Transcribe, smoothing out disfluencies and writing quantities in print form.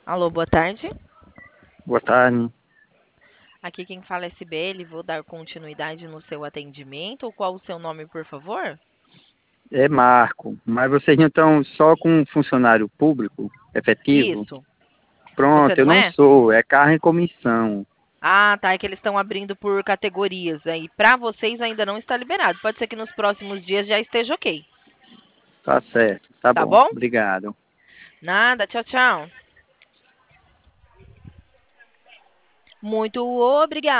Alô, boa tarde. Boa tarde. Aqui quem fala é Cibele. Vou dar continuidade no seu atendimento. Qual o seu nome, por favor? É Marco, mas vocês não estão só com funcionário público efetivo? Isso. Você Pronto, eu não não é? sou, é carro em comissão. Ah, tá. É que eles estão abrindo por categorias. Aí, para vocês ainda não está liberado. Pode ser que nos próximos dias já esteja ok. Tá certo, tá Tá bom. bom? Obrigado. Nada. Tchau, tchau. Muito obrigada.